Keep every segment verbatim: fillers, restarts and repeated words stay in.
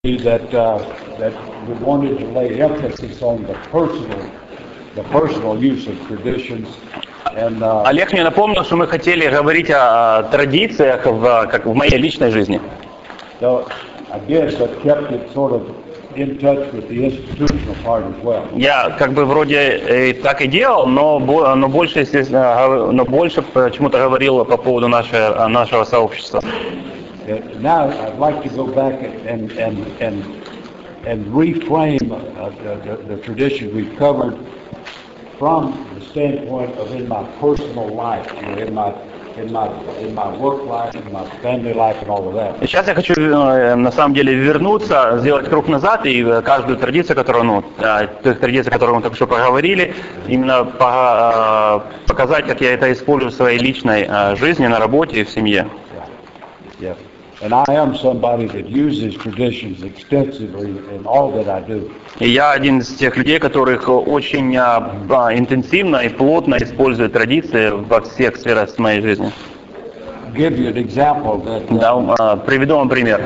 that uh, that we wanted to lay emphasis on the personal, the personal use of traditions. And, uh, Олег мне напомнил, что мы хотели говорить о традициях в, как в моей личной жизни. So I did, but kept it sort of in touch with the institutional part as well. Я как бы вроде и так и делал, но, но больше, естественно, но больше почему-то говорил по поводу нашего, нашего сообщества. Now I'd like to go back and and and and reframe uh, the, the tradition we've covered from the standpoint of in my personal life, you know, in my in my in my work life, in my family life, and all of that. Сейчас я хочу на самом деле вернуться, сделать круг назад и каждую традицию, которую, ну, тех традиций, которые мы только что проговорили, именно по, показать, как я это использую в своей личной жизни, на работе и в семье. Yeah. And I am somebody that uses traditions extensively in all that I do. И я один из тех людей, которых очень а, интенсивно и плотно используют традиции во всех сферах моей жизни. Give you an example that, uh, да, а, приведу вам пример.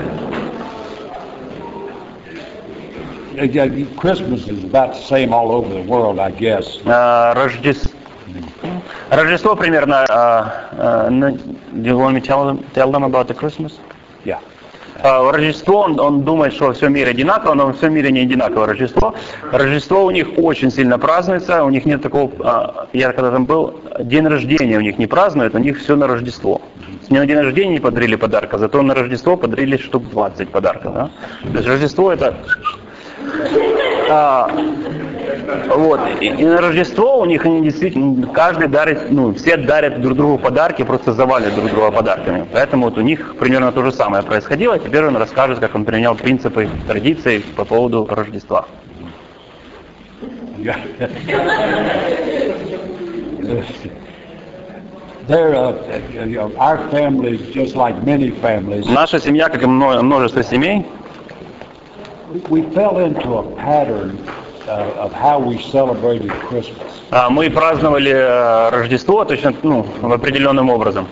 Christmas is about the same all over the world, I guess. А, Рождество, Рождество примерно. А, а, do you want me to tell them, tell them about the Christmas? Yeah. Uh, Рождество, он, он думает, что во всем мире одинаково, но во всем мире не одинаково Рождество. Рождество у них очень сильно празднуется, у них нет такого, uh, я когда там был, день рождения у них не празднуют, у них все на Рождество. Мне на день рождения не подарили подарка, зато на Рождество подарили штук двадцать подарков. Да? То есть Рождество это... Uh, Вот. И, и на Рождество у них они действительно, каждый дарит, ну, все дарят друг другу подарки, просто завалят друг друга подарками. Поэтому вот у них примерно то же самое происходило. Теперь он расскажет, как он применял принципы традиций по поводу Рождества. Наша семья, как и множество семей, we fell into a pattern Uh, of how we celebrated Christmas. А, мы праздновали uh, Рождество точно, ну, определенным образом.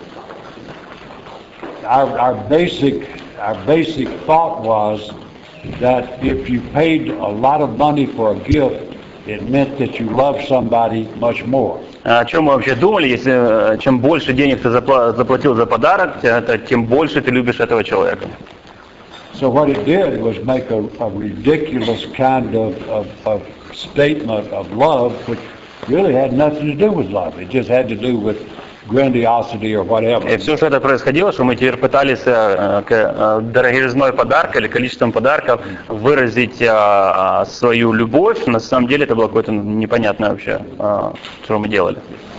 Our, our basic, our basic thought was that if you paid a lot of money for a gift, it meant that you loved somebody much more. О чем мы вообще думали? Если чем больше денег ты запла- заплатил за подарок, это, тем больше ты любишь этого человека. So what it did was make a, a ridiculous kind of, of, of statement of love, which really had nothing to do with love. It just had to do with grandiosity or whatever. И все, что это происходило, что мы теперь пытались э, э, дороговизной подарка или количеством подарков выразить э, свою любовь. На самом деле это было какое-то непонятное вообще, э, что мы делали.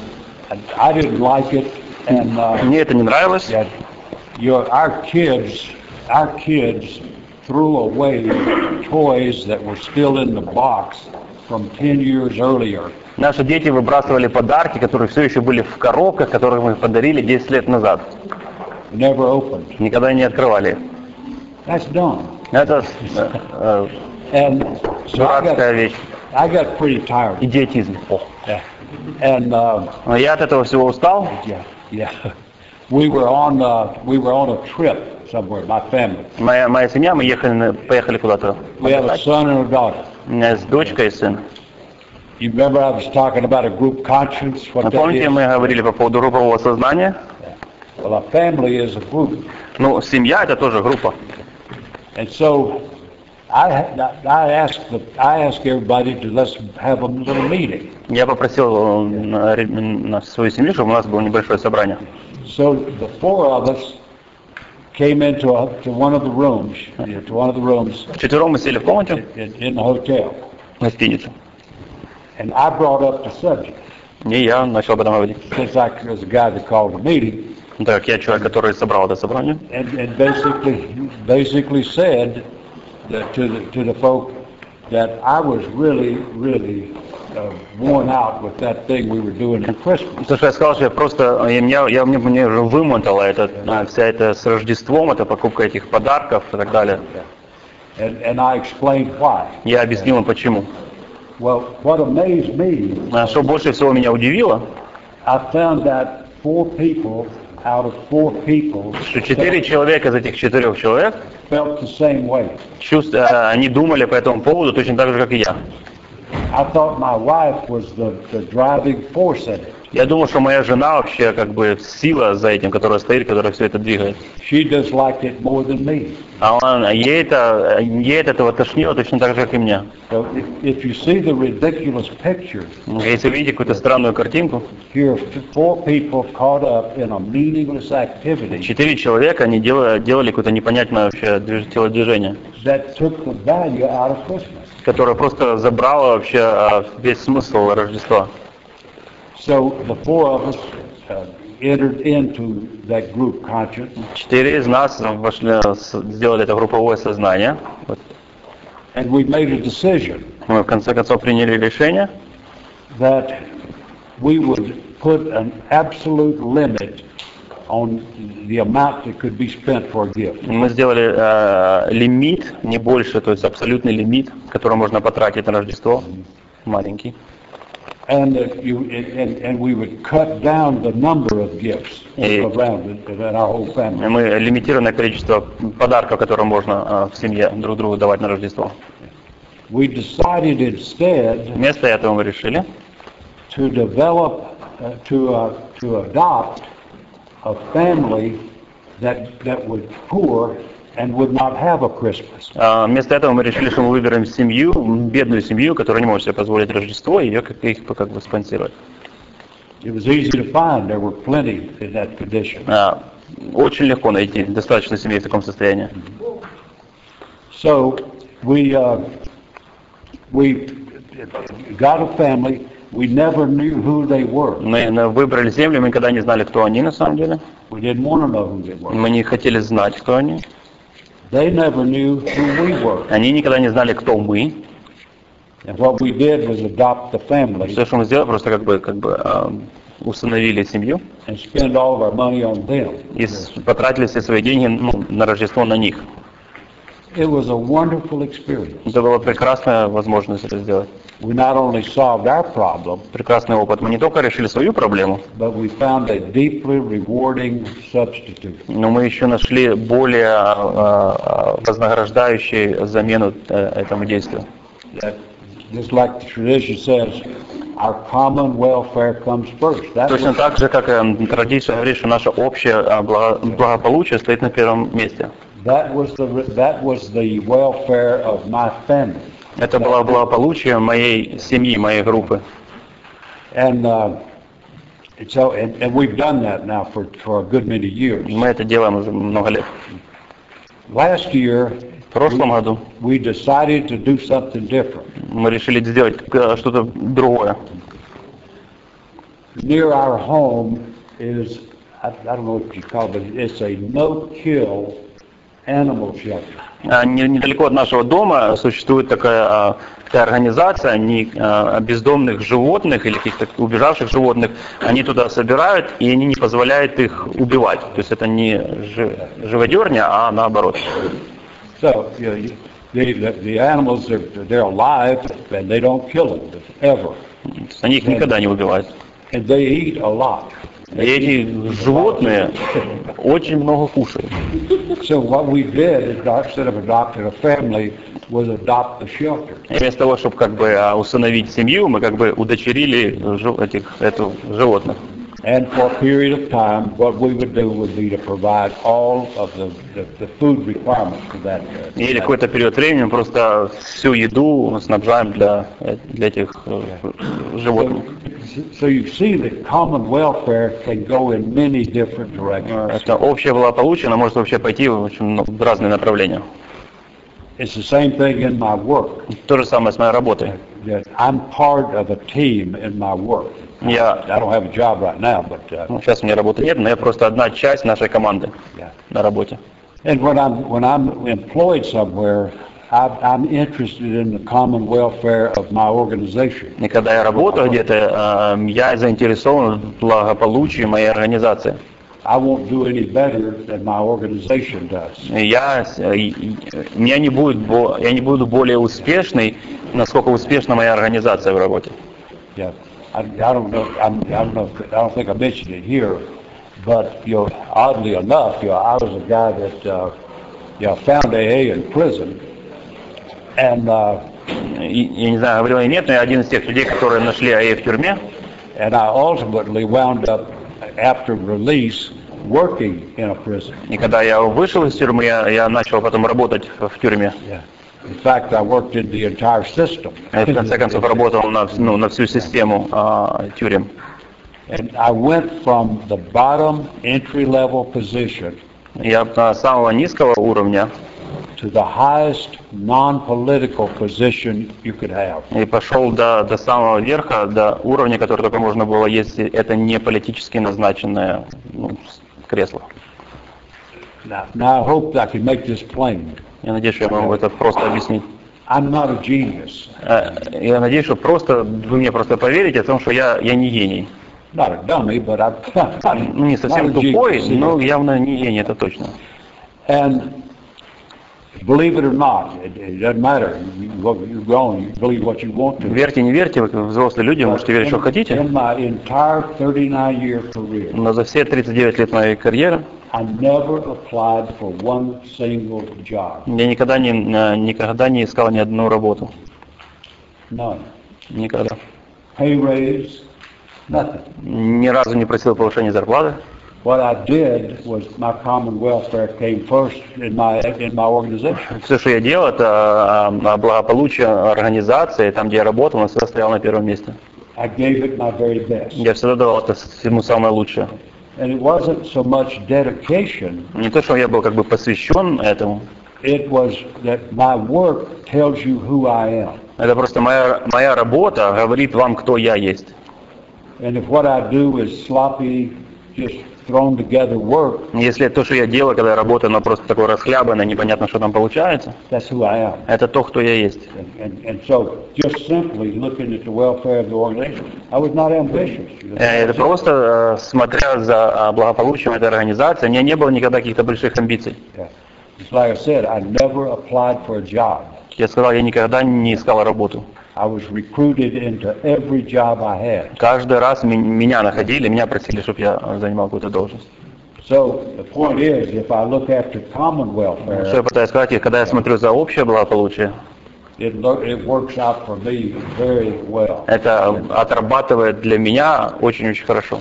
I didn't like it, and uh, мне это не нравилось. Yeah, your, our kids. Our kids threw away toys that were still in the box from ten years earlier. Наши дети выбрасывали подарки, которые все еще были в коробках, которые мы подарили десять лет назад. Never opened. Никогда не открывали. That's dumb. Это э, And so дурацкая вещь. I got pretty tired. Идиотизм. Yeah. And uh, я от этого всего устал. Yeah, yeah. We were on uh, we were on a trip somewhere. My family. Моя моя семья, мы ехали, поехали куда-то. We have a son and a daughter. У меня есть дочка и сын. You remember I was talking about a group conscience? What that Помните, is? мы говорили по поводу группового сознания? Yeah. Well, a family is a group. Ну, семья это тоже группа. And so I I asked the, I asked everybody to let's have a little meeting. Я попросил на, на свою семью, чтобы у нас было небольшое собрание. So the four of us came into a, to one of the rooms, to one of the rooms. Четвером мы сели в комнате. In, in the hotel. В гостинице. And I brought up the subject. И я начал об этом говорить. Since I was the guy that called the meeting. Так, я человек, который собрал это собрание. And, and basically, basically said that to the to the folk that I was really, really uh, worn out with that thing we were doing at Christmas. То, что я сказал, что я просто, я, меня, я, мне, мне уже вымотала это, вся это с Рождеством, это покупка этих подарков и так далее. And, and I explained why. Я объяснил им почему. Well, what amazed me. А что больше всего меня удивило? I found that four people out of four people что четыре человека из этих четырех человек felt the same way. чувств, э, они думали по этому поводу точно так же, как и я. I thought my wife was the, the driving force in it. Я думал, что моя жена вообще как бы сила за этим, которая стоит, которая все это двигает. She disliked it more than me. А он, ей, это, ей от этого тошнило точно так же, как и мне. So if, if you see the ridiculous picture, Если вы видите какую-то странную картинку, here are four people caught up in a meaningless activity четыре человека, они делали, делали какое-то непонятное вообще движ- телодвижение, that took the value out of Christmas. которое просто забрало вообще а, весь смысл Рождества. So the four of us uh, entered into that group conscience, Четыре из нас вошли, с- сделали это групповое сознание. Вот. and we made a decision Мы в конце концов приняли решение, that we would put an absolute limit on the amount that could be spent for a gift. мы сделали э, лимит, не больше, то есть абсолютный лимит, который можно потратить на Рождество, маленький. And, uh, you, and, and we would cut down the number of gifts И- around it, in our whole family. Мы лимитированное количество подарков, которые можно э, в семье друг другу давать на Рождество. We decided instead Вместо этого мы решили to develop, uh, to, uh, to adopt a family that, that was poor and would not have a Christmas. А, Вместо этого мы решили, что мы выберем семью, бедную семью, которая не может себе позволить Рождество, и ее как, их как бы спонсировать. It was easy to find. There were plenty in that condition. А, Очень легко найти достаточно семей в таком состоянии. So we, uh, we got a family. We never knew who they were. Мы э, выбрали землю, мы никогда не знали, кто они на самом деле. We didn't want to know who they were. Мы не хотели знать, кто они. They never knew who we were. Они никогда не знали, кто мы. And what we did was adopt the family Все, что мы сделали, просто как бы, как бы э, установили семью and spend all of our money on them. и с- потратили все свои деньги ну, на Рождество на них. It was a wonderful experience. Это была прекрасная возможность это сделать. We not only solved our problem, Прекрасный опыт. Мы не только решили свою проблему, but we found a deeply rewarding substitute. но мы еще нашли более э, э, вознаграждающую замену э, этому действию. That, just like the tradition says, our common welfare comes first. That Точно was, так же, как э, традиция говорит, что наше общее э, благо- благополучие стоит на первом месте. that was the that was the welfare of my family. Это было благополучие моей семьи, моей группы. And uh, so, and, and we've done that now for, for a good many years. Мы это делаем уже много лет. Last year, В прошлом году we decided to do something different. мы решили сделать э, что-то другое. Near our home is, I, I don't know what you call it, it's a no-kill animal shelter. А, не- Недалеко от нашего дома существует такая, а, такая организация не, а, бездомных животных или каких-то убежавших животных. Они туда собирают, и они не позволяют их убивать. То есть это не жи- живодерня, а наоборот. So, you know, you- the, the, the animals, they're, they're alive and they don't kill them, ever. То есть они их никогда не убивают. And they eat a lot. И эти животные очень много кушают. So what we did is, instead of adopting a family, was adopt the shelter. И вместо того, чтобы как бы а, установить семью, мы как бы удочерили жи- этих этих животных. And for a period of time, what we would do would be to provide all of the, the, the food requirements for that. uh, И какой-то период времени мы просто всю еду снабжаем для, э, для этих э, животных. So, so you see that common welfare can go in many different directions. Это общее благополучие, оно может вообще пойти в, общем, ну, в разные направления. It's the same thing in my work. То же самое с моей работой. That I'm part of a team in my work. Я, I don't have a job right now, but uh, ну, сейчас у меня работы нет, но я просто одна часть нашей команды yeah. на работе. And when I'm when I'm employed somewhere, I, I'm interested in the common welfare of my organization. И когда я работаю где-то, э, я заинтересован в благополучии моей организации. I won't do any better than my organization does. И Я, э, и- я, не буду, бо- я не буду более успешной, насколько успешна моя организация в работе. Yeah, I, I don't know. I'm, I don't know. If, I don't think I mentioned it here, but you know, oddly enough, you know, I was a guy that uh, you know, found A A in prison, and uh, И- Я не знаю, говорил или нет, но я один из тех людей, которые нашли АЭ в тюрьме. and I ultimately wound up after release working in a prison. И когда я вышел из тюрьмы, я, я начал потом работать в, в тюрьме. Yeah. In fact, I worked in the entire system. Я в конце концов работал на, вс- ну, на всю систему а, тюрем. And I went from the bottom entry-level position Я с самого низкого уровня to the highest non-political position you could have. и пошел до, до самого верха, до уровня, который только можно было, если это не политически назначенное ну, с- кресло. Now, now I hope I can make this plain. Я надеюсь, что я могу это просто объяснить. I'm not a genius. Э, Я надеюсь, что просто вы мне просто поверите о том, что я, я не гений. Not a dummy, but I'm Ну, не not совсем a тупой, genius. но явно не гений, это точно. And believe it or not, it, it doesn't matter. You, you're grown, you believe what you want to. Верьте, не верьте, вы как взрослые люди, можете верить, что хотите. In my entire thirty-nine year career, Но за все тридцать девять лет моей карьеры I never applied for one single job. я никогда не, э, никогда не искал ни одну работу. None. Никогда. Pay raise, nothing. Ни разу не просил повышения зарплаты. What I did was my common welfare came first in my in my organization. Все, что я делал, это э, благополучие организации, там, где я работал, оно всегда стояло на первом месте. I gave it my very best. Я всегда давал это ему самое лучшее. And it wasn't so much dedication, Не то, что я был как бы посвящен этому. it was that my work tells you who I am. Это просто моя, моя работа говорит вам, кто я есть. And if what I do is sloppy, just thrown together work, Если то, что я делаю, когда я работаю, оно просто такое расхлябанное, непонятно, что там получается, that's who I am. это то, кто я есть. And, and, and so just simply looking at the welfare of the organization, I was not ambitious. You know. Э, Это просто, э, смотря за э, благополучием этой организации, у меня не было никогда каких-то больших амбиций. Yeah. It's like I said, I never applied for a job. Я сказал, я никогда не искал работу. I was recruited into every job I had. Каждый раз ми- меня находили, меня просили, чтобы я э, занимал какую-то должность. So the point is, if I look after common Что я welfare, пытаюсь сказать, и когда я смотрю за общее благополучие, it, lo- it works out for me very well. это отрабатывает для меня очень-очень хорошо.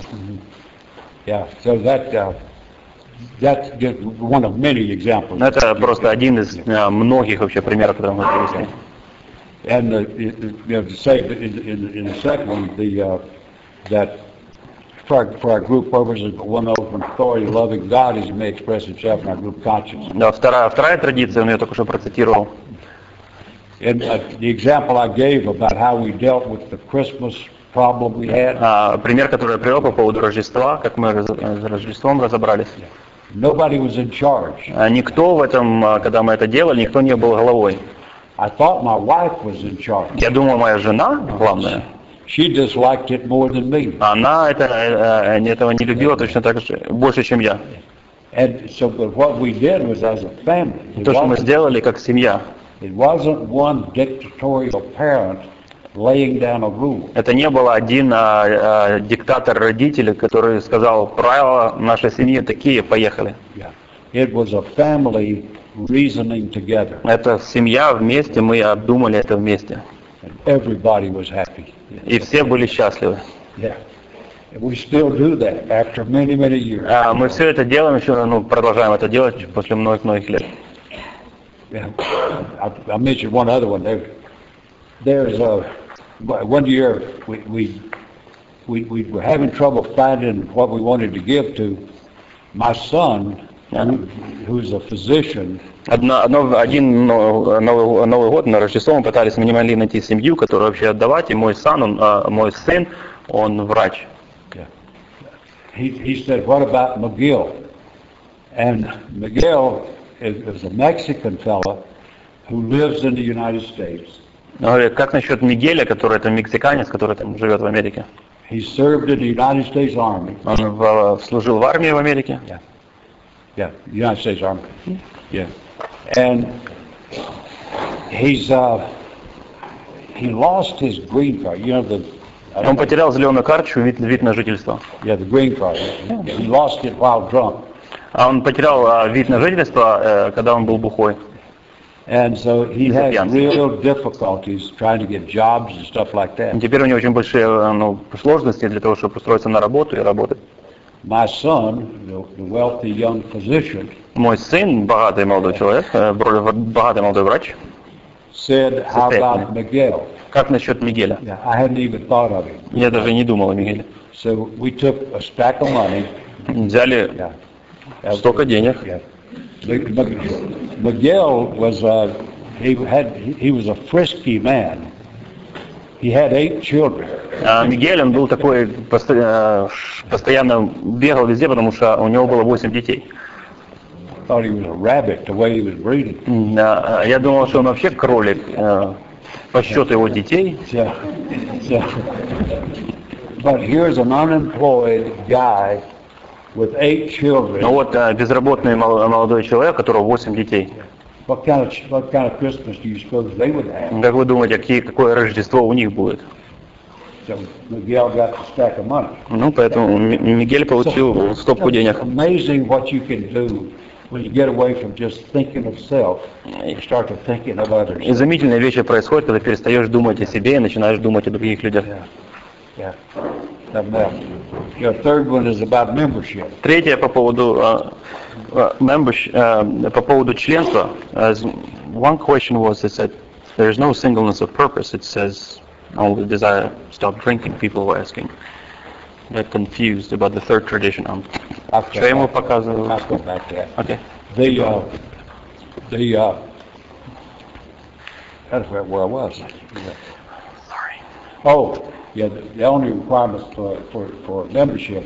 Yeah. So that uh, that's just one of many examples. Но это просто один из э, многих вообще примеров, которые мы привести. And uh, it- it- you know, to say that in, in, in the second one, the uh, that for our, for our group purposes, but one open authority, loving God as He may express Himself in our group conscience. Да, вторая, вторая традиция, он ее только что процитировал. And uh, the example I gave about how we dealt with the Christmas problem we had, А, пример, который я привел по поводу Рождества, как мы раз- с Рождеством разобрались. nobody was in charge. А никто в этом, а, когда мы это делали, никто не был головой. I thought my wife was in charge. Я думал, моя жена, главное, She disliked it more than me. она это, э, э, этого не любила точно так же, больше, чем я. And so, but what we did was as a family. It То, что мы wasn't, сделали как семья, it wasn't one dictatorial parent laying down a rule. это не был один а, а, диктатор-родитель, который сказал, правила нашей семьи такие, поехали. Yeah. It was a family reasoning together, Это семья вместе, мы обдумали это вместе. and everybody was happy. И все были счастливы. Yeah. And we still do that after many, many years. А мы все это делаем еще, ну, продолжаем это делать после многих-многих лет. Yeah. I, I mentioned one other one. There, there's a, one year we, we, we, we were having trouble finding what we wanted to give to my son, who, who's a physician. Одно, одно, один но- Новый, Новый год, на Рождество мы пытались, мы не могли найти семью, которую вообще отдавать, и мой сын, он, а, мой сын, он врач. Yeah. He, he said, what about McGill? And McGill is, is a Mexican fellow who lives in the United States. Он говорит, как насчет Мигеля, который это мексиканец, который там живет в Америке? He served in the United States Army. Он в- служил в армии в Америке. Yeah. Yeah, United States Army. Yeah. And he's, uh, he lost his green card. You know, the, I Он don't know. потерял зеленую карточку, вид, вид на жительство. Yeah, the green card. He lost it while drunk. А он потерял а, вид на жительство, э, когда он был бухой. And so he Из-за has пьянства. real difficulties trying to get jobs and stuff like И that. теперь у него очень большие э, ну, сложности для того, чтобы устроиться на работу и работать. My son, the, the wealthy young physician, Мой сын, богатый молодой человек, э, бро- богатый молодой врач. said, how about Miguel? Как насчет Мигеля? Yeah, I hadn't even thought of him. Я даже не думал о Мигеле. So we took a stack of money. Взяли Yeah. That- столько денег. Yeah. M- M- Miguel was uh, he had he he was a frisky man. He had eight children. А Мигель, он был такой, посто- э, ш- постоянно бегал везде, потому что у него было восемь детей. Thought he was a rabbit the way he was breeding. М, а, Я думал, что он вообще кролик, э, по счету его детей. So, so, but here's an unemployed guy with eight children. Ну вот э, безработный мол- молодой человек, у которого восемь детей. What kind of what kind of Christmas do you suppose they would have? Как вы думаете, какие, какое Рождество у них будет? So Miguel got the stack of money. Ну, поэтому Ми- Мигель получил стопку It's денег. amazing what you can do when you get away from just thinking of self and start to thinking of others. Изумительные вещи происходят, когда перестаешь думать о себе и начинаешь думать о других людях. Yeah, yeah. Something else. Your third one is about membership. Третье по поводу э, э, membership, э, по поводу членства. As one question was, it said there is no singleness of purpose. It says only desire to stop drinking. People were asking. They're confused about the third tradition. Um, I'll Что я ему go back- показываю? I'll go back to that. Okay. The, uh, the, uh, that's where, where I was. Sorry. Oh, yeah, the, the only requirements for, for, for membership,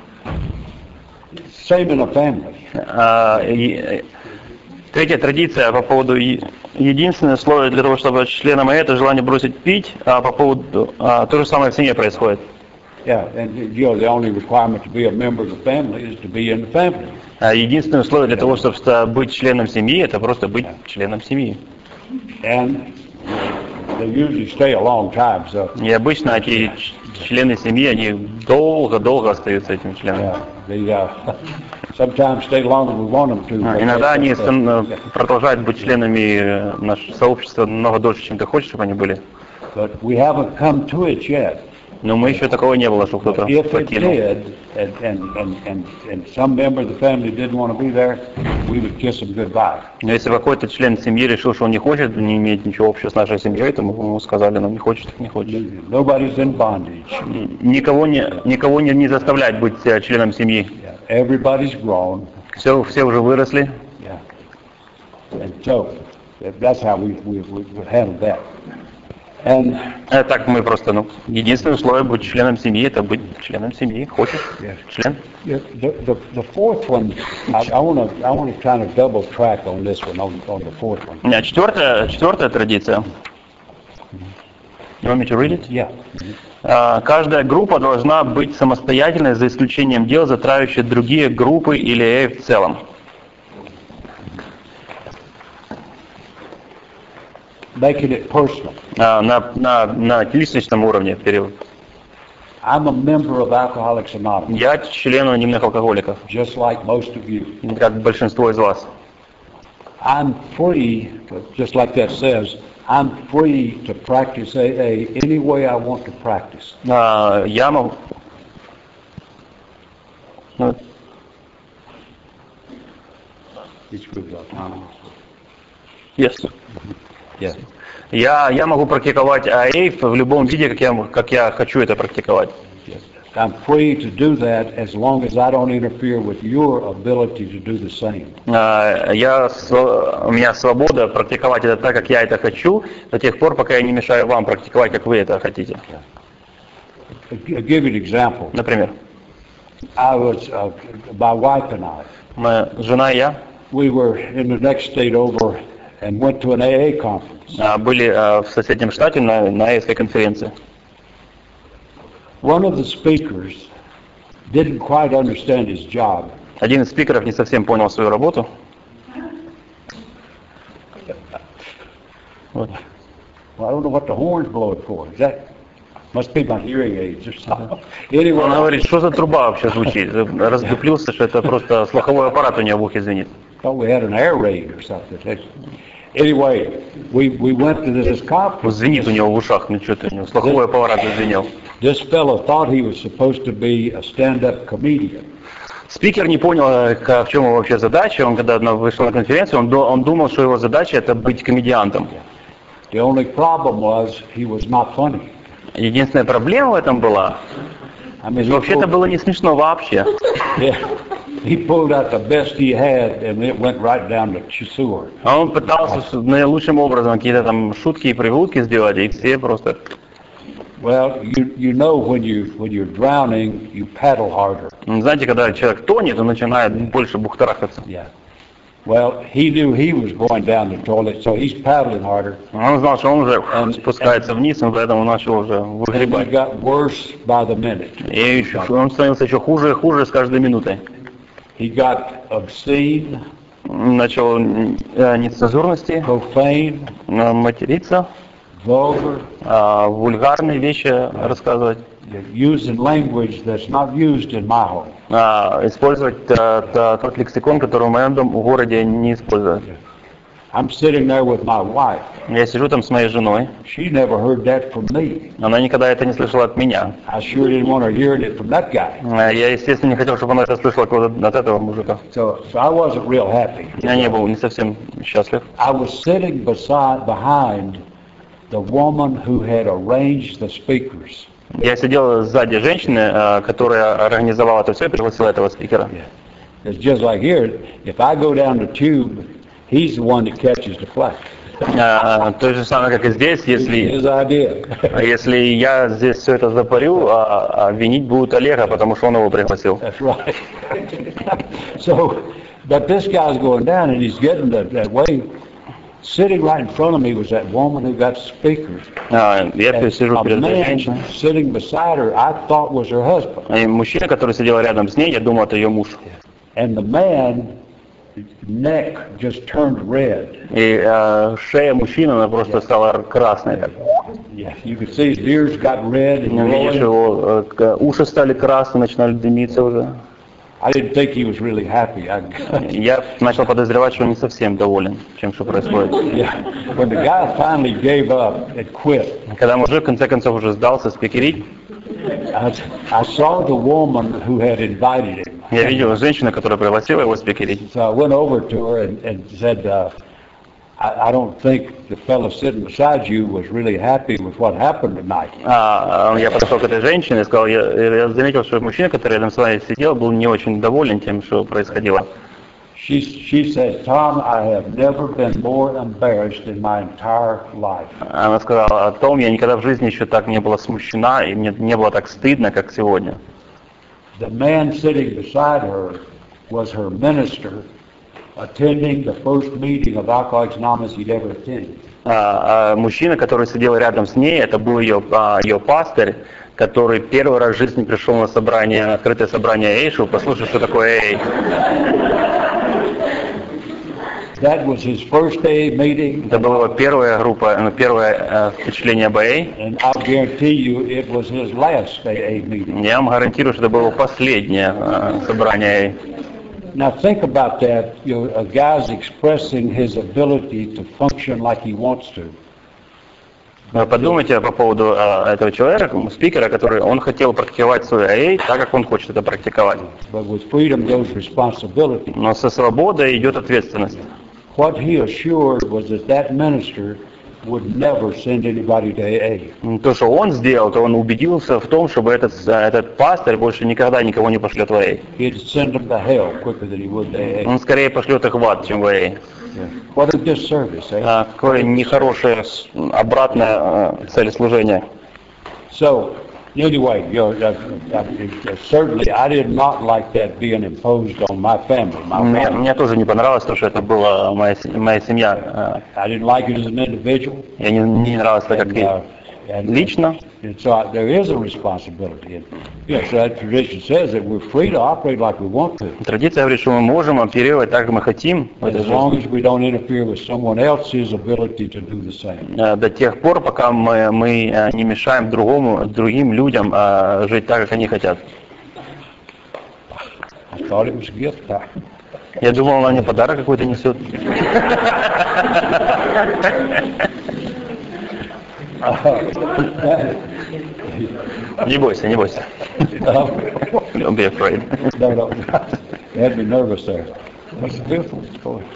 same in a family. А, и- Третья традиция по поводу е- единственное условие для того, чтобы быть членом АЭ, это желание бросить пить, а по поводу а, то же самое в семье происходит. Yeah, and you know, the only requirement to be a member of the family is to be in the family. А единственное условие для того, чтобы ста- быть членом семьи, это просто быть членом семьи. And they usually stay a long time, so, И обычно эти ч- члены семьи, они долго-долго остаются этими членами. yeah, the, uh, sometimes stay longer than we want them to. А, but Иногда they- они they- стан- продолжают быть членами э, нашего сообщества намного дольше, чем ты хочешь, чтобы они были. But we haven't come to it yet. Но мы еще такого не было, что кто-то If it покинул. did, and, and, and, and, and some member of the family didn't want to be there, we would kiss them goodbye. Но если какой-то член семьи решил, что он не хочет, не имеет ничего общего с нашей семьей, то мы ему сказали, ну не хочет, так не хочет. Nobody's in bondage. Никого не, никого не, не заставлять быть э, членом семьи. Yeah. Everybody's grown. Все, все уже выросли. Yeah. And so, that- that's how we, we, we we handled that. And, Э, Так мы просто, ну, единственное условие быть членом семьи, это быть членом семьи. Хочешь? Yeah. Член. yeah, the, the, the fourth one, I, I want to, I want to kind of double track on this one, on, on the fourth one. А четвертая, четвертая традиция. You want me to read it? Yeah. А, Каждая группа должна быть самостоятельной, за исключением дел, затрагивающих другие группы или эй в целом. Making it personal. А, На, на, на личностном уровне перевод. I'm a member of Alcoholics Anonymous, Я член анонимных алкоголиков, just like most of you. как большинство из вас. I'm free, just like that says, I'm free to practice A A any way I want to practice. А, Я могу... Ну, Each group is autonomous. yes. Yes. Я, я могу практиковать эй в любом виде, как я, как я хочу это практиковать. Yes. I'm free to do that as long as I don't interfere with your ability to do the same. А, Я, св- у меня свобода практиковать это так, как я это хочу, до тех пор, пока я не мешаю вам практиковать, как вы это хотите. I'll give you an example. Например, I was, uh, my wife and I, моя жена и я we were in the next state over and went to an A A conference. а, были а, в соседнем штате на, на эй конференции. One of the speakers didn't quite understand his job. Один из спикеров не совсем понял свою работу. Вот. Well, I don't know what the horn's blowing for. Is that? Must be my hearing aids or something. Anyway, Он говорит, что за труба вообще звучит? Раздуплился, что это просто слуховой аппарат у него в ухе звенит. thought we had an air raid or something. Anyway, we, we went to this conference. Звенит у него в ушах, ну что ты, у него слуховой аппарат зазвенел. This fellow thought he was supposed to be a stand-up comedian. Спикер не понял, в чем его вообще задача. Он когда вышел на конференцию, он, он думал, что его задача это быть комедиантом. The only problem was he was not funny. Единственная проблема в этом была, I mean, вообще-то было не смешно вообще. Yeah, he pulled out the best he had, and it went right down the sewer. А он пытался наилучшим образом какие-то там шутки и прибаутки сделать, и все просто... Well, you you know when you when you're drowning, you paddle harder. Знаете, когда человек тонет, он начинает больше бухтарахаться. Yeah. Well, he knew he was going down the toilet, so he's paddling harder. Он знал, что он уже спускается вниз, и поэтому начал уже And it выгребать. got worse by the minute. И еще, он становился еще хуже и хуже с каждой минутой. He got obscene, Начал э, нецензурности, profane, э, материться, vulgar, э, вульгарные вещи рассказывать, using language that's not used in my home. э, использовать э, т- тот лексикон, который в моем дом, в городе не используют. I'm sitting there with my wife. Я сижу там с моей женой, She never heard that from me. она никогда это не слышала от меня. I sure didn't want her hearing it from that guy. Э, Я, естественно, не хотел, чтобы она это слышала от от этого мужика. So, so I wasn't real happy. Я не был не совсем счастлив. I was sitting beside, behind the woman who had arranged the speakers. Я сидел сзади женщины, э, которая организовала это все и пригласила этого спикера. It's just like here, if I go down the tube, he's the one that catches the flight. Э, То же самое, как и здесь, если, His idea. если я здесь все это запарю, а, а винить будут Олега, потому что он его пригласил. That's right. So, but this guy's going down and he's getting that, that way. Sitting right in front of me was that woman who got speakers. А, Я And сижу a перед этой man женщиной. sitting beside her, I thought was her husband. И мужчина, который сидел рядом с ней, я думал, это ее муж. And the man, neck just turned red. И э, шея мужчины, она просто стала красной. так. Yeah, you could see his ears got red and Ну, Видишь, rolling. его э, к- уши стали красные, начинали дымиться уже. I didn't think he was really happy. I, Я начал подозревать, что он не совсем доволен тем, что происходит. yeah. When the guy finally gave up and quit, Когда мужик в конце концов уже сдался спикерить, I, I saw the woman who had invited him. я видел женщину, которая пригласила его спикерить. So I went over to her and, and said, uh, I, I don't think the fellow sitting beside you was really happy with what happened tonight. А, я подошел к этой женщине и сказал, я, я заметил, что мужчина, который рядом с вами сидел, был не очень доволен тем, что происходило. She, she said, Tom, I have never been more embarrassed in my entire life. Она сказала, Том, я никогда в жизни еще так не была смущена, и мне не было так стыдно, как сегодня. The man sitting beside her was her minister, attending the first meeting of Alcoholics Anonymous he'd ever attended. А, а мужчина, который сидел рядом с ней, это был ее, а, ее пастырь, который первый раз в жизни пришел на собрание, на открытое собрание Эй, чтобы послушать, что такое Эй. That was his first A A meeting, Это была его первая группа, ну, первое э, впечатление об Эй. and I'll guarantee you it was his last A A meeting. Я вам гарантирую, что это было последнее э, собрание Эй. Now think about that. You know, a guy's expressing his ability to function like he wants to. Вы подумайте по поводу э, этого человека, спикера, который он хотел практиковать свой Эй так, как он хочет это практиковать. But with freedom goes responsibility. Но со свободой идет ответственность. What he assured was that that minister would never send anybody to A A. То, что он сделал, то он убедился в том, чтобы этот, этот пастырь больше никогда никого не пошлет в Эй. He'd send them to hell quicker than he would to A A. Он скорее пошлет их в ад, чем в Эй. What a disservice, eh? А, какое нехорошее с- обратное э, цель служения. So, anyway, you know, uh, uh, uh, certainly I did not like that being imposed on my family. My Мне, family. мне тоже не понравилось то, что это была моя, се- моя семья. I didn't like it as an individual. Э, Я не, мне не нравилось это как And, и uh, And, лично. and so I, there is a responsibility. And, yeah, so that tradition says that we're free to operate like we want to, Традиция говорит, что мы можем оперировать так, как мы хотим в этой as long жизни. as we don't interfere with someone else's ability to do the same. Э, До тех пор, пока мы, мы э, не мешаем другому, другим людям э, жить так, как они хотят. I thought it was a gift time. Я думал, она мне подарок какой-то несет. Не бойся, не бойся. Don't be afraid. No, no, it had me nervous there. That's a beautiful story.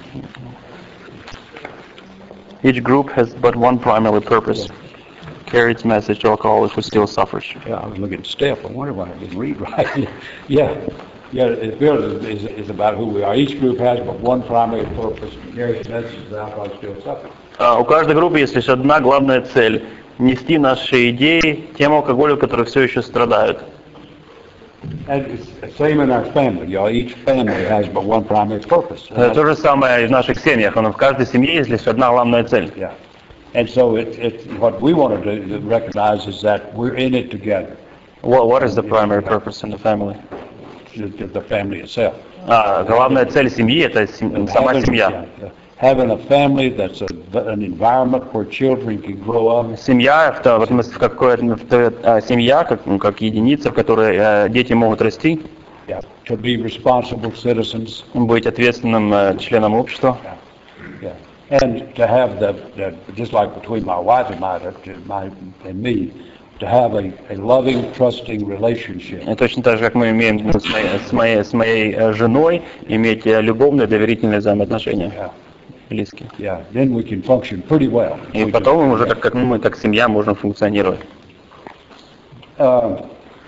Each group has but one primary purpose: carry its message to alcoholics who still suffers. Yeah, I was looking at Steph. I wonder why I didn't read right. Yeah, yeah. It really is, is about who we are. Each group has but one primary purpose: to carry its message to alcoholics who still suffers. А, У каждой группы есть лишь одна главная цель — нести наши идеи тем алкоголикам, которые все еще страдают. And it's the same in our family. You know, each family has but one primary purpose. Это то же самое и в наших семьях, но в каждой семье есть лишь одна главная цель. Yeah. And so it, it, what we want to do, to recognize is that we're in it together, What, what is the primary purpose in the family? the, the family itself. А, главная цель семьи — это сем- сама Having- семья. yeah, having a family that's a, an environment where children can grow up. Семья, в, то- в смысле, в какой, в то- а, семья как, ну, как единица, в которой э, дети могут расти, Yeah, to be responsible citizens. быть ответственным э, членом общества. Yeah. And to have the, the, just like between my wife and my, my and me, to have a, a loving, trusting relationship. И точно так же, как мы имеем ну, с, моей, с, моей, с моей э, женой, иметь э, любовные, доверительные взаимоотношения, Yeah, близкие. yeah. Then we can function pretty well. И We потом can- мы уже как, как мы, как семья, можем функционировать. Uh,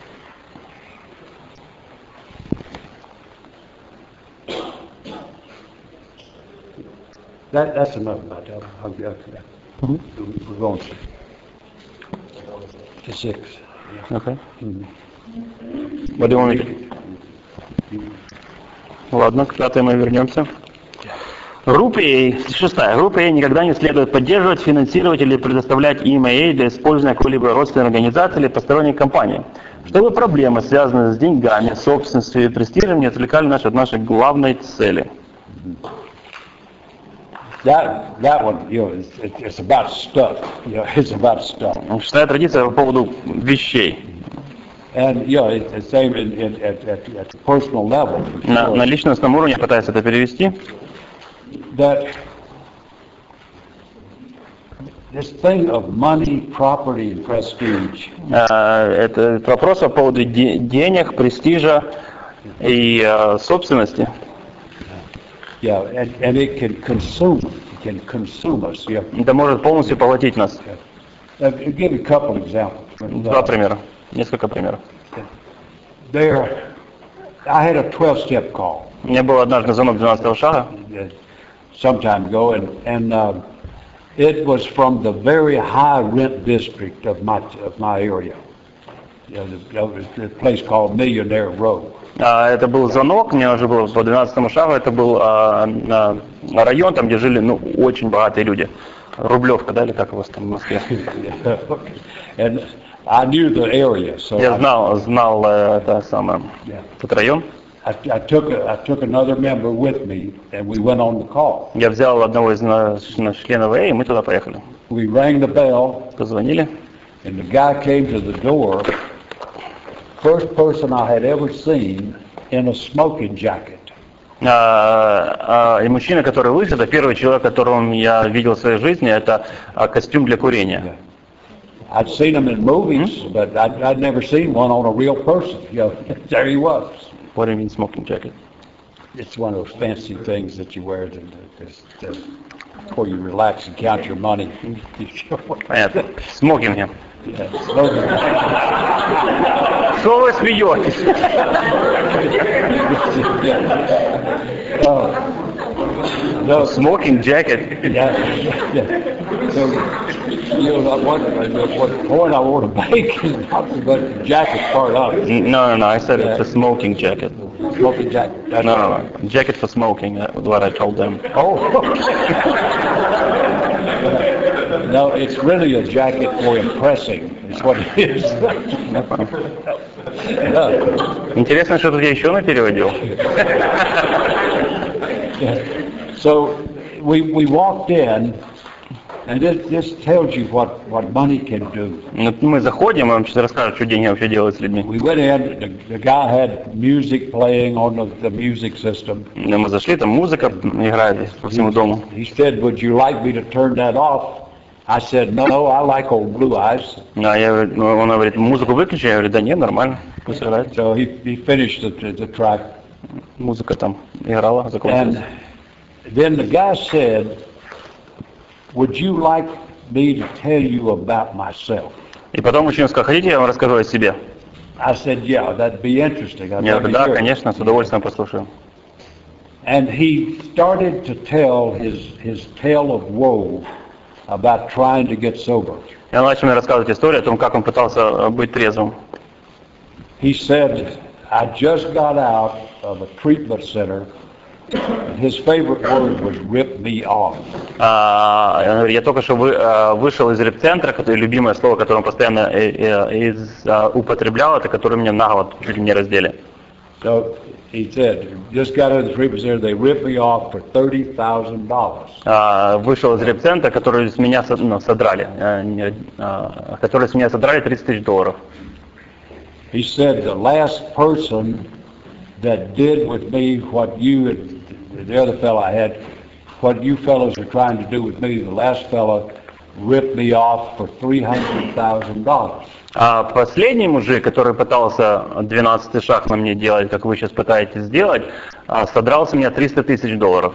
that, that's enough about that. I'll, I'll, We're going to six. Okay. What do you want me to- Ладно, к пятой мы вернемся. Группе A, шестая. Группе A никогда не следует поддерживать, финансировать или предоставлять И Эм Эй для использования какой-либо родственной организации или посторонней компании, чтобы проблемы, связанные с деньгами, собственностью и престижем, не отвлекали нас от нашей главной цели. That, that one, you know, it's, it's it's about stuff. You know, it's about stuff. Шестая традиция по поводу вещей. And, you know, it's the same in, in, at, at, at the personal level. for На, sure. на личностном уровне я пытаюсь это перевести. That this thing of money, property, and prestige, А, Это, это вопрос по поводу де- денег, престижа и э, собственности. yeah, and, and it can consume, it can consume us. Yeah. Это может полностью поглотить нас. I'll give you a couple examples. Два примера, несколько примеров. There, I had a twelve-step call У меня был однажды звонок двенадцатого шага, uh, some time ago, and, and uh, it was from the very high rent district of my, of my area. You know, the, of the place called Millionaire Row. А, это был звонок, мне уже было по двенадцатому шагу, это был а, а, район, там, где жили ну, очень богатые люди. Рублевка, да, или как у вас там в Москве? And I knew the area, so Я I, знал, знал э, это самое, yeah. этот район. I, I took a, I took another member with me, and we went on the call. Я взял одного из наш- наших членов А, и мы туда поехали. We rang the bell, Позвонили. and the guy came to the door. First person I had ever seen in a smoking jacket. А, а, и мужчина, который вышел, это первый человек, которого я видел в своей жизни, это а, костюм для курения. I'd seen him in movies, but I'd, I'd never seen one on a real person. You know, there he was. What do you mean smoking jacket? It's one of those fancy things that you wear to, to, to, before you relax and count your money. Понятно. Смокинги. Yeah, smoking. Что вы смеетесь? Oh, no, Smoking jacket. yeah, yeah. So, you know, what, what point I want to make is not but the jacket part of it. No, no, no, I said it's a smoking jacket. Smoking jacket. That's No, right. no, no. Jacket for smoking, that's what I told them. Oh. No, it's really a jacket for impressing. It's what it is. Интересно, что тут я еще на переводил. So we we walked in, and this this tells you what what money can do. Ну, мы заходим, и вам сейчас расскажут, что деньги вообще делают с людьми. We went in. The, the guy had music playing on the, the music system. Да, мы зашли, там музыка играет по всему дому. He said, "Would you like me to turn that off?" I said, "No, I like old Blue Eyes." А я, он говорит, музыку выключи, я говорю, да нет, нормально, пусть играет. So he he finished the the, the track. Музыка там играла, закончилась. And then the guy said, "Would you like me to tell you about myself?" И потом мужчина сказал, хотите, я вам расскажу о себе? I said, "Yeah, that'd be interesting." I'd Я like говорю, to да, hear it." конечно, с удовольствием послушаю. And he started to tell his his tale of woe about trying to get sober. Я начал мне рассказывать историю о том, как он пытался быть трезвым. He said, "I just got out of a treatment center. His favorite word was rip me off." А, он говорит, я только что вы, а, вышел из реп-центра, которое любимое слово, которое он постоянно э, э, из, а, употреблял, это которое меня нагло чуть ли не раздели. So he said, "Just got out of the treatment center. They ripped me off for thirty thousand dollars." А, вышел из реп-центра, который с меня со- ну, содрали, а, не, а, который с меня содрали тридцать тысяч долларов. He said, "The last person that did with me what you and the other fellow had, what you fellows are trying to do with me, the last fellow ripped me off for three hundred thousand dollars." А последний мужик, который пытался двенадцатый шаг на мне делать, как вы сейчас пытаетесь сделать, а, содрал с меня триста тысяч долларов.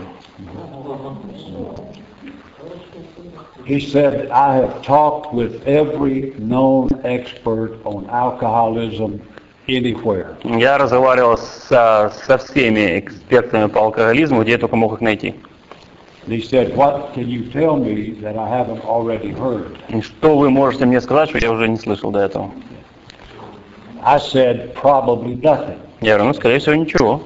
He said, "I have talked with every known expert on alcoholism anywhere. Я разговаривал со, со всеми экспертами по алкоголизму, где я только мог их найти. And he said, "What can you tell me that I haven't already heard?" И что вы можете мне сказать, что я уже не слышал до этого? I said, "Probably nothing. Я говорю, ну, скорее всего, ничего.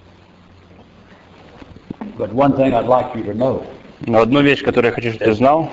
But one thing I'd like you to know, Но одну вещь, которую я хочу, чтобы ты знал,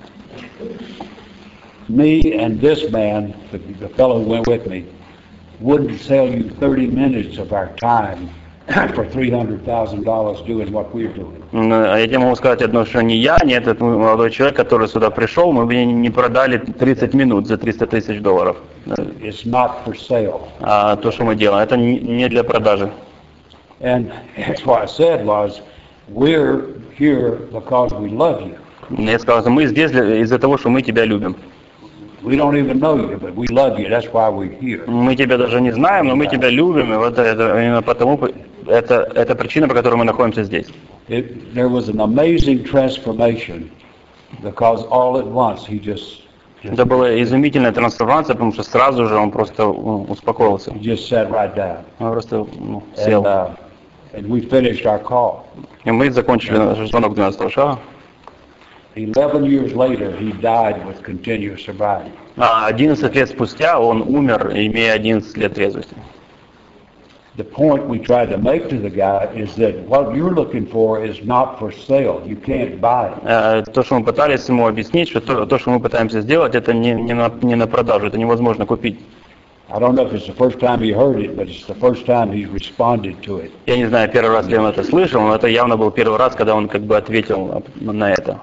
me and this man, the, the fellow who went with me, wouldn't sell you thirty minutes of our time for three hundred thousand dollars doing what we're doing." ну, я тебе могу сказать одно, что ни я, ни этот молодой человек, который сюда пришел, мы бы не продали тридцать минут за триста тысяч долларов. It's not for sale. А то, что мы делаем, это не не для продажи. And that's what I said was, we're here because we love you. Я сказал, мы здесь для- из-за того, что мы тебя любим. We don't even know you, but we love you. That's why we're here. Мы тебя даже не знаем, но мы тебя любим, и вот это именно потому, это, это причина, по которой мы находимся здесь. It, there was an amazing transformation because all at once he just, just, Это была изумительная трансформация, потому что сразу же он просто ну, успокоился. he just sat right down. Он просто ну, And, сел. uh, and we finished our call. И мы закончили наш звонок двенадцатого шага. Eleven years later, he died with continuous sobriety. А одиннадцать лет спустя он умер, имея одиннадцать лет трезвости. The point we tried to make to the guy is that what you're looking for is not for sale. You can't buy it. Э, То, что мы пытались ему объяснить, что то, то, что мы пытаемся сделать, это не, не, на, не на продажу, это невозможно купить. I don't know if it's the first time he heard it, but it's the first time he's responded to it. Я не знаю, первый раз ли он это слышал, но это явно был первый раз, когда он как бы ответил на это.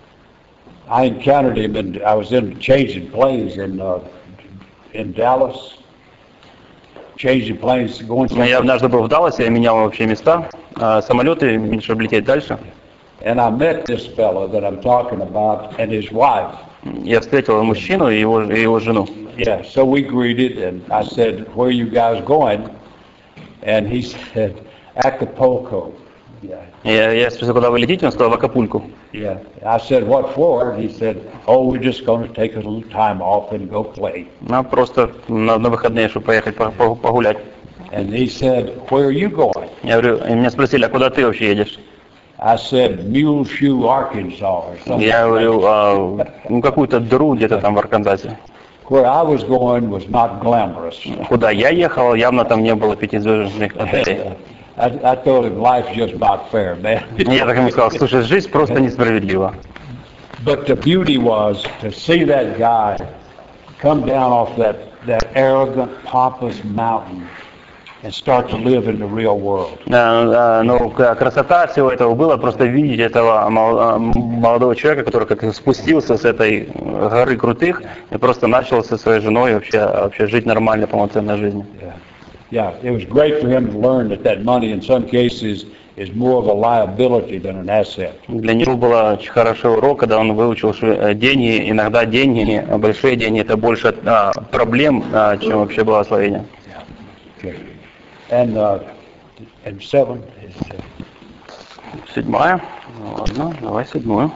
I encountered him, and I was in changing planes in uh, in Dallas. Changing planes, going Но я somewhere. однажды был в Далласе, я менял вообще места, а самолеты, чтобы лететь дальше. And I met this fellow that I'm talking about and his wife. Я встретил мужчину и его, и его жену. Yeah, so we greeted, and I said, "Where are you guys going?" And he said, "Acapulco." Yeah, Я, я спросил, куда вы летите, он сказал, в Акапульку. yeah. I said, "What for?" He said, "Oh, we're just going to take a little time off and go play." Ну, просто на, на выходные, чтобы поехать по- по- погулять. And he said, "Where are you going?" Я говорю, и меня спросили, а куда ты вообще едешь? I said, "Muleshoe, Arkansas," or something. Я говорю, а, ну, какую-то дыру где-то там в Арканзасе. Where I was going was not glamorous. Куда я ехал, явно там не было пятизвездочных отелей. I, I told him life's just not fair, man. Я так ему сказал, слушай, жизнь просто несправедлива. but the beauty was to see that guy come down off that, that arrogant, pompous mountain and start to live in the real world. Да, но красота всего этого было просто видеть этого молодого человека, который как спустился с этой горы крутых и просто начал со своей женой вообще, вообще жить нормально, полноценной жизнью. Yeah. Yeah, it was great for him to learn that that money in some cases is more of a liability than an asset. Для него было очень хороший урок, когда он выучил, что деньги, иногда деньги, большие деньги, это больше а, проблем, а, чем вообще благословение. Okay. And, uh, and seven is, uh, Седьмая. Ладно, давай седьмую.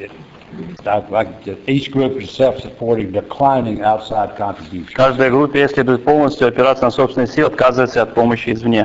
each group is self-supporting, declining outside contributions. Каждой группе следует полностью опираться на собственные силы, отказываться от помощи извне.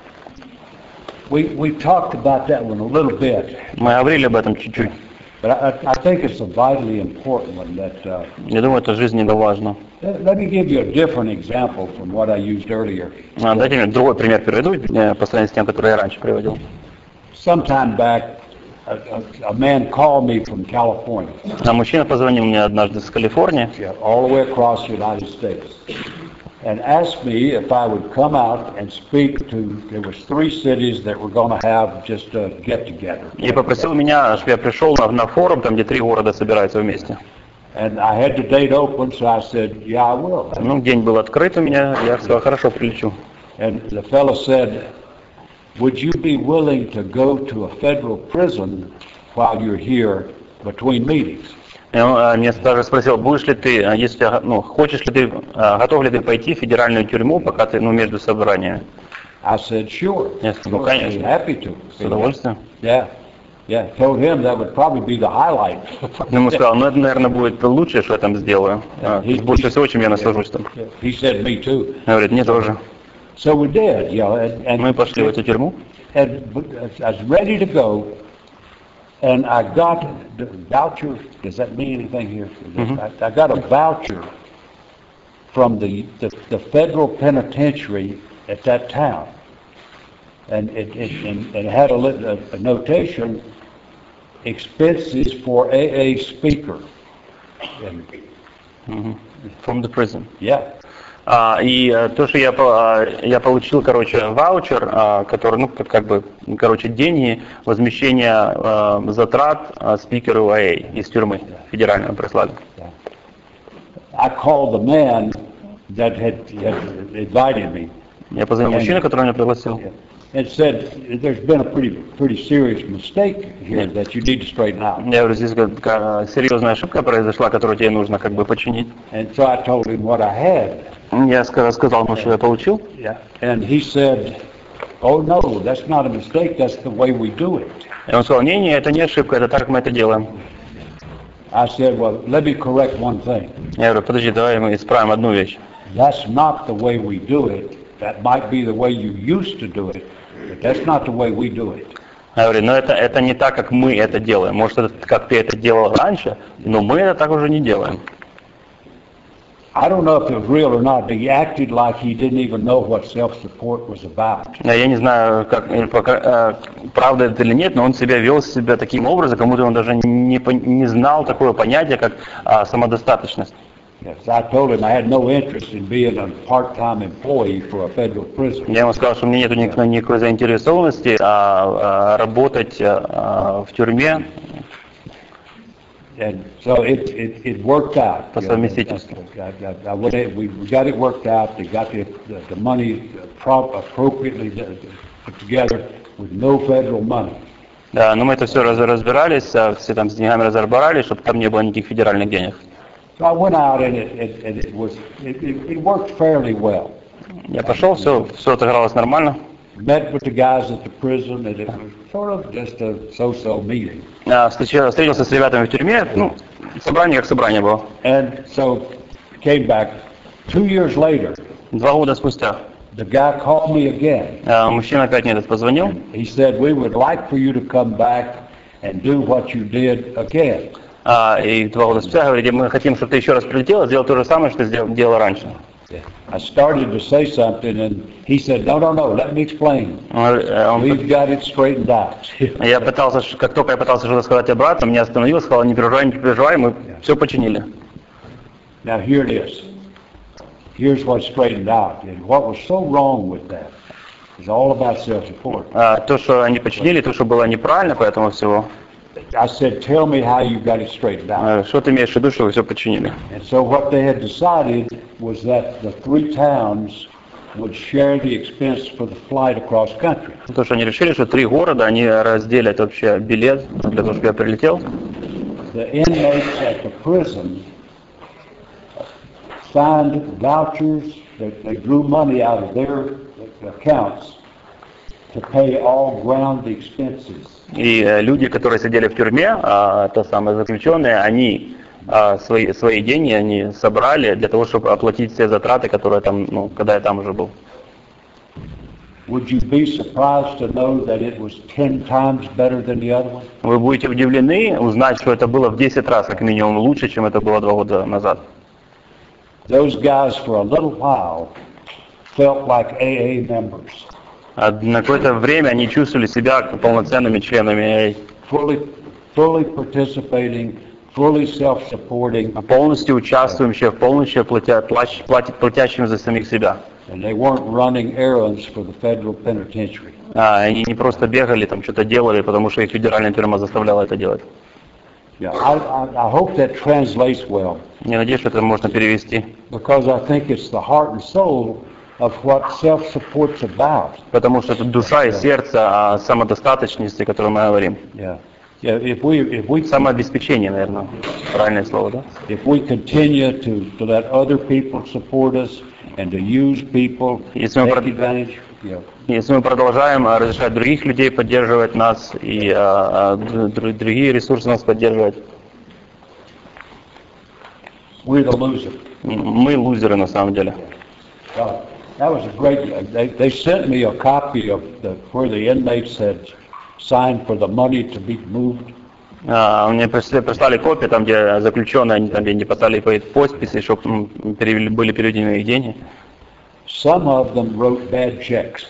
We we talked about that one a little bit, Мы говорили об этом чуть-чуть. but I, I think it's a vitally important one. That uh, Я думаю, это жизненно важно. let let me give you a different example from what I used earlier. А, Дайте мне другой пример приведу, э, по сравнению с тем, который я раньше приводил. Some time back, a, a, a man called me from California, А мужчина позвонил мне однажды с Калифорнии, yeah, all the way across the United States, and asked me if I would come out and speak to. There was three cities that were going to have just a get together. и попросил меня, чтобы я пришел на, на форум, там, где три города собираются вместе. And I had the date open, so I said, "Yeah, I will." Ну, день был открыт у меня, я сказал, хорошо, прилечу. And the fellow said, "Would you be willing to go to a federal prison while you're here between meetings?" И он а, меня даже спросил, будешь ли ты, а, если, ну, хочешь ли ты, а, готов ли ты пойти в федеральную тюрьму, пока ты, ну, между собраниями? I said, "Sure." Я сказал, ну, конечно, Happy to. с удовольствием. Yeah, yeah. Told him that would probably be the highlight. Ну, ему сказал, ну, это, наверное, будет лучшее, что я там сделаю. А, то есть больше всего, чем я наслажусь там. He said, "Me too." Говорит, мне тоже. So we did, you know, and, and Мы пошли в эту тюрьму. and I was ready to go, and I got the voucher. Does that mean anything here? Mhm. I, I got a voucher from the, the, the federal penitentiary at that town, and it, it, and it had a, lit- a, a notation, expenses for A A speaker. And, Мгм. From the prison. yeah. А, и а, то, что я, по- а, я получил, короче, ваучер, а, который, ну, как, как бы, короче, деньги, возмещение а, затрат а, спикеру эй эй из тюрьмы федерального прислали. I called the man that had, had invited me. Я позвонил мужчине, который меня пригласил. And said, "There's been a pretty pretty serious mistake here that you need to straighten out." Я говорю, здесь как- как серьезная ошибка произошла, которую тебе нужно как бы починить. And so I told him what I had. Я ска- рассказал ему, что я получил. Yeah. And he said, "Oh no, that's not a mistake. That's the way we do it." И он сказал, не-не, это не ошибка, это так, как мы это делаем. I said, "Well, let me correct one thing. Я говорю, подожди, давай мы исправим одну вещь. That's not the way we do it. That might be the way you used to do it, but that's not the way we do it." Я говорю, но это, это не так, как мы это делаем. Может, это как ты это делал раньше, но мы это так уже не делаем. I don't know if it was real or not, but he acted like he didn't even know what self-support was about. Я не знаю, как, или пока, э, правда это или нет, но он себя вел себя таким образом, как будто он даже не, пон- не знал такое понятие, как а, самодостаточность. Yes, I told him I had no interest in being a part-time employee for a federal prison. Я ему сказал, что у меня нет никакой, никакой заинтересованности а, а, работать а, в тюрьме. And so it, it, it worked out. По совместительству. I- I- I went in- We we got it worked out. They got the, the the money pro- appropriately put together with no federal money. Да, но мы это все раз- разбирались, а, все там с деньгами разобрались, чтобы там не было никаких федеральных денег. So I went out and it, it, and it was, it, it it worked fairly well. Я пошел, все, все отыгралось нормально. Met with the guys at the prison and it was sort of just a so-so meeting. А, встреча- Встретился с ребятами в тюрьме, ну, собрание как собрание было. And so came back two years later. Два года спустя. The guy called me again. А, Мужчина опять мне этот позвонил. He said, "We would like for you to come back and do what you did again." А, и два года спустя говорит, мы хотим, чтобы ты еще раз прилетел и сделал то же самое, что ты сделал, делал раньше. I started to say something, and he said, no, no, no, let me explain. Он, э, он- We've got it straightened out. Я пытался, ш- как только я пытался что-то сказать обратно, меня остановил, сказал, не переживай, не переживай, мы все починили. Now here it is. Here's what's straightened out. And what was so wrong with that is all about self-support. А, то, что они починили, то, что было неправильно по этому всего. I said, tell me how you got it straightened out. Э, Что ты имеешь в виду, что вы все починили? And so what they had decided was that the three towns would share the expense for the flight across country. То, что они решили, что три города, они разделят вообще билет для того, чтобы я прилетел. The inmates at the prison signed vouchers that they drew money out of their accounts to pay all ground expenses. И э, люди, которые сидели в тюрьме, а, то самые заключенные, они а, свои, свои деньги они собрали для того, чтобы оплатить все затраты, которые там, ну, когда я там уже был. Would you be surprised to know that it was ten times better than the other one? Вы будете удивлены узнать, что это было в десять раз, как минимум, лучше, чем это было два года назад. Those guys for a little while felt like A A members, А на какое-то время они чувствовали себя полноценными членами эй эй, fully, fully participating, fully self-supporting, полностью участвующие, полностью платя, плач- платят, платящими за самих себя. and they weren't running errands for the federal penitentiary. А, они не просто бегали, там что-то делали, потому что их федеральная тюрьма заставляла это делать. Yeah, I, I, I hope that translates well, Я надеюсь, что это можно перевести. because I think it's the heart and soul of what self-support's about. Потому что это душа и сердце о самодостаточности, о которой мы говорим. Yeah. Yeah, if we, if we, Самообеспечение, наверное, правильное слово, да? if we continue to, to let other people support us and to use people, Если мы, take прод- advantage, yeah. если мы продолжаем а, разрешать других людей поддерживать нас и а, а, др- другие ресурсы нас поддерживать, We're the loser. м, мы лузеры на самом деле. Uh, That was a great, they, they sent me a copy of the, where the inmates had signed for the money to be moved. А, Мне прислали, прислали копии, там где заключенные, они там где они поставили по подписи, чтобы перевели, были переведены их деньги. Some of them wrote bad checks.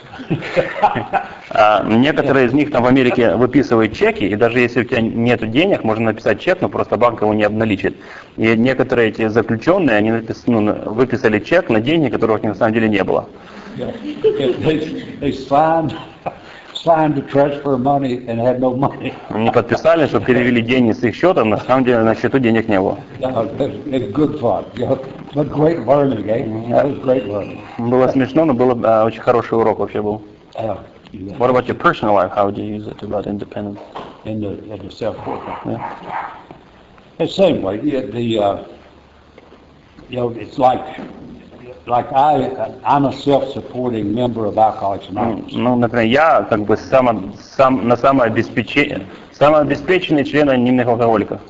А, Некоторые из них там в Америке выписывают чеки, и даже если у тебя нет денег, можно написать чек, но просто банк его не обналичит. И некоторые эти заключенные, они напис- ну, выписали чек на деньги, которых на самом деле не было. Yeah. They, they signed, signed to transfer money and had no money. Они подписали, что перевели деньги с их счета, на самом деле на счету денег не было. Yeah, it's good fun, yeah. But great learning, eh? That was great learning. Было смешно, но было а, очень хороший урок вообще был. Yeah. Yeah. What about your personal life? How do you use it about independence? In the, in the self-portrait. Yeah. The same way, the, the uh, you know, it's like, like I, I'm a self-supporting member of Alcoholics Anonymous. Ну, например, я как бы само, сам, на самообеспечение, самообеспеченный член анонимных алкоголиков.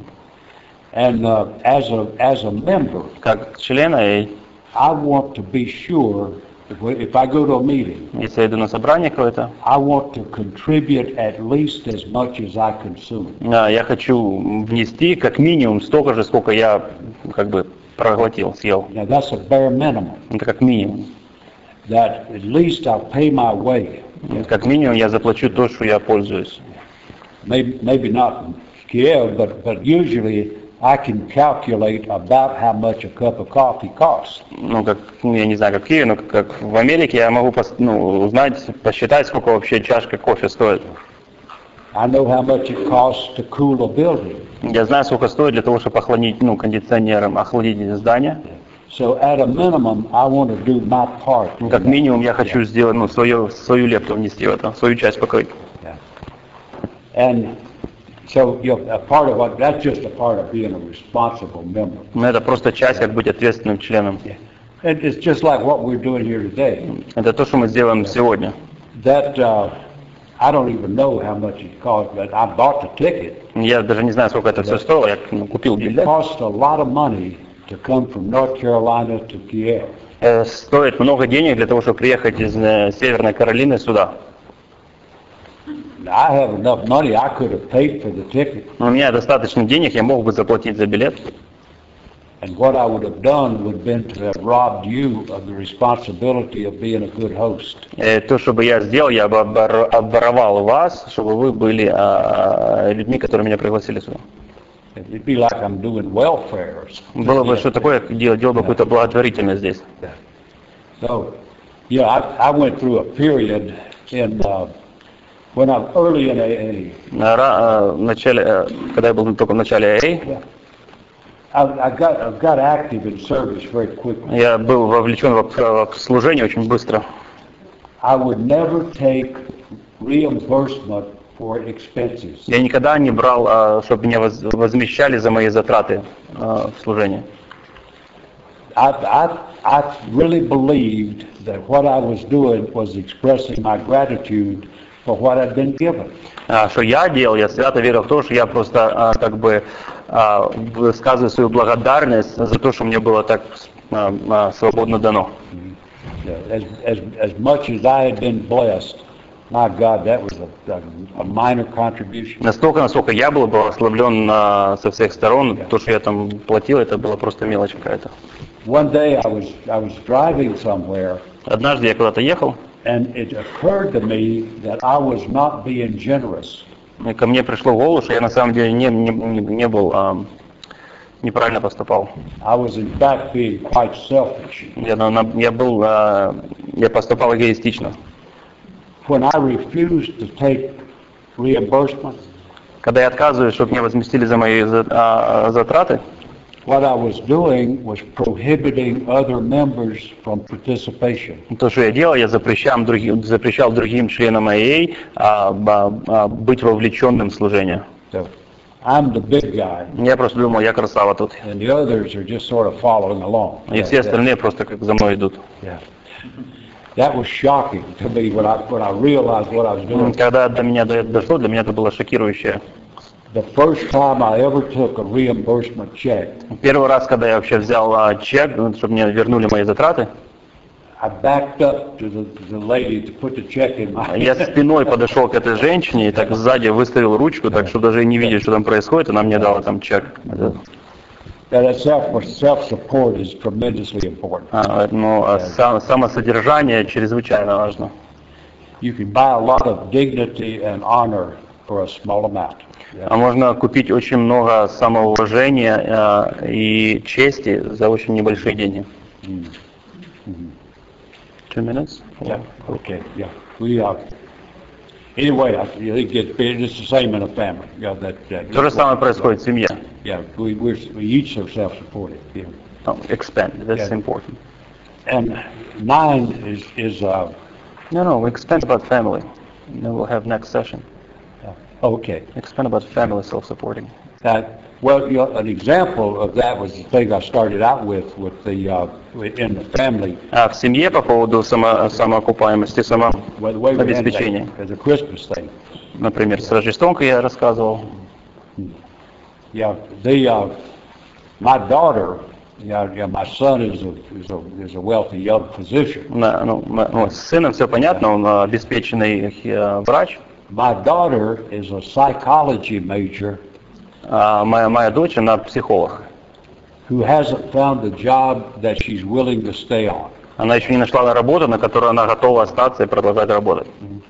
And uh, as a, as a member, Как член эй, I want to be sure, if, we, if I go to a meeting, если я иду на собрание какое-то, I want to contribute at least as much as I consume. а, я хочу внести как минимум столько же, сколько я как бы проглотил, съел. Now that's a bare minimum, Это как минимум. that at least I'll pay my way. Как минимум я заплачу то, что я пользуюсь. Maybe, maybe not in Kiev, but, but usually I can calculate about how much a cup of coffee costs. Ну, как, ну, я не знаю, как в Киеве, но как, как в Америке я могу пос- ну, узнать, посчитать, сколько вообще чашка кофе стоит. I know how much it costs to cool a building. Я знаю, сколько стоит для того, чтобы охладить, ну, кондиционером, охладить здание. So at a minimum, I want to do my part. Как минимум я хочу сделать, ну, свою, свою лепту внести в это, свою часть покрыть. Yeah. And so, you know, a part of what, that's just a part of being a responsible member. Но это просто часть, как быть ответственным членом. And it's just like what we're doing here today. Это то, что мы сделаем сегодня. That, uh, I don't even know how much it cost, but I bought the ticket. Я даже не знаю, сколько это все стоило. Я ну, купил It билет. cost a lot of money to come from North Carolina to Kiev. Э, Стоит много денег для того, чтобы приехать из э, Северной Каролины сюда. I have enough money, I could have paid for the ticket. Но у меня достаточно денег, я мог бы заплатить за билет. And what I would have done would have been to have robbed you of the responsibility of being a good host. И то, что бы я сделал, я бы обор- оборовал вас, чтобы вы были а, людьми, которые меня пригласили сюда. It'd be like I'm doing welfare. Было бы что такое, делал, делал бы какую-то благотворительность здесь. So, yeah, I, I went through a period in uh, when I was early in A A. На ра- а, в начале, э, когда я был только в начале эй, Yeah. I, I got I got active in service very quickly. я был вовлечен в, в служение очень быстро. I would never take reimbursement for expenses. Я никогда не брал, а, чтобы меня воз- возмещали за мои затраты а, в служении. I, I, I really believed that what I was doing was expressing my gratitude for what I'd been given. А, что я делал, я свято верил в то, что я просто а, как бы а, высказываю свою благодарность за то, что мне было так а, а, свободно дано. As, as, as much as I had been blessed, my God, that was a, a, a minor contribution. Настолько, насколько я был благословлен а, со всех сторон, то, что я там платил, это была просто мелочь какая-то. One day I was I was driving somewhere, Однажды я куда-то ехал, and it occurred to me that I was not being generous. и ко мне пришло в голову, что я на самом деле не, не, не, не был, а, неправильно поступал. I was in fact being quite selfish. Я, на- на- я был, а, я поступал эгоистично. When I refused to take reimbursement, Когда я отказываюсь, чтобы мне возместили за мои за- а, затраты, what I was doing was prohibiting other members from participation. то, что я делал, я запрещал другим, запрещал другим членам эй эй а, а, а, быть вовлеченным в служение. So I'm the big guy, Я просто думал, я красава тут. and the others are just sort of following along. И все остальные просто как за мной идут. Yeah. That was shocking to me when I when I realized what I was doing. Когда до меня до этого дошло, для меня это было шокирующе. The first time I ever took a reimbursement check, Первый раз, когда я вообще взял а, чек, ну, чтобы мне вернули мои затраты, I backed up to the, the lady to put the check in my я спиной подошел к этой женщине и так сзади выставил ручку, так что даже не видеть, что там происходит, она мне дала там чек. That self self-support is tremendously important. А, ну, а сам- самосодержание чрезвычайно важно. You can buy a lot of dignity and honor for a small amount. А можно купить очень много самоуважения а, и чести за очень небольшие деньги. Two minutes? Yeah. Okay. Yeah. We uh, anyway, I think it's, it's the same in a family. Yeah. That. that То же самое происходит в семье. Yeah. We we're, we each are self-supporting. Yeah. Oh, expand, that's Yeah. important. And nine is is uh. No, no, expand about family. Then we'll have next session. Okay. Expand about family self-supporting. That, well, you know, an example of that was the thing I started out with, with the, uh, in the family, А в семье по поводу само, самоокупаемости, where the way we had самообеспечения. that as a Christmas thing. Например, с Рождеством, как я рассказывал. Yeah, the, uh, my daughter, yeah, yeah, my son is a, is a, is a wealthy young physician. На- ну, м- ну, с сыном все понятно, он а, обеспеченный э, врач. My daughter is a psychology major А моя, моя дочь, она психолог. who hasn't found a job that she's willing to stay on. Она еще не нашла работу, на которой она готова остаться и продолжать работать.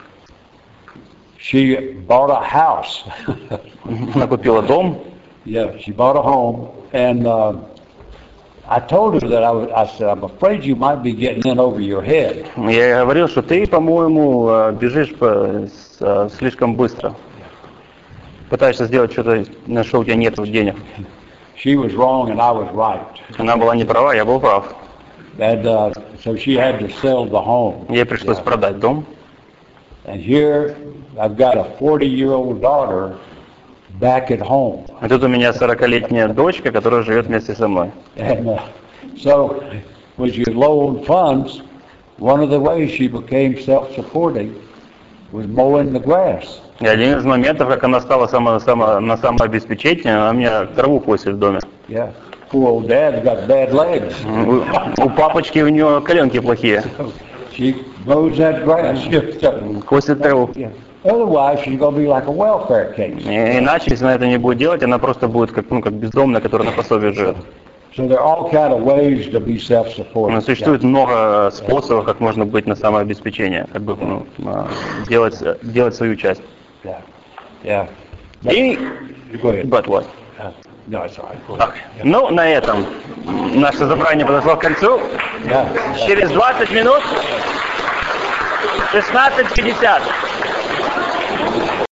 She bought a house. Она купила дом, Yeah, she bought a home, and uh, I told her that I, was, I said, I'm afraid you might be getting in over your head. я ей говорил, что ты, по-моему, э, бежишь по- с- э, слишком быстро. Пытаешься сделать что-то, на что у тебя нет денег. She was wrong and I was right. Она была не права, я был прав. And uh, so she had to sell the home. Ей пришлось продать дом. And here I've got a forty-year-old daughter back at home. А тут у меня сорокалетняя дочка, которая живет вместе со мной. And uh, so when she was low on funds, one of the ways she became self-supporting was mowing the grass. И один из моментов, как она стала само, само, на самообеспечение, она мне траву косит в доме. Yeah. Poor old dad's got bad legs. У, у папочки у нее коленки плохие. She mows that grass. Косит траву. Yeah. Otherwise, she's going to be like a welfare case. И, иначе, если она это не будет делать, она просто будет как, ну, как бездомная, которая на пособие живет. So there are all kind of ways to be Но self-supporting. существует много способов, как можно быть на самообеспечение, как бы ну, а, делать, делать свою часть. Yeah. Yeah. И Go ahead. but what? Uh, no, it's all right. Go ahead. Так, ну на этом наше собрание подошло к концу. Yeah. Через двадцать минут шестнадцать пятьдесят.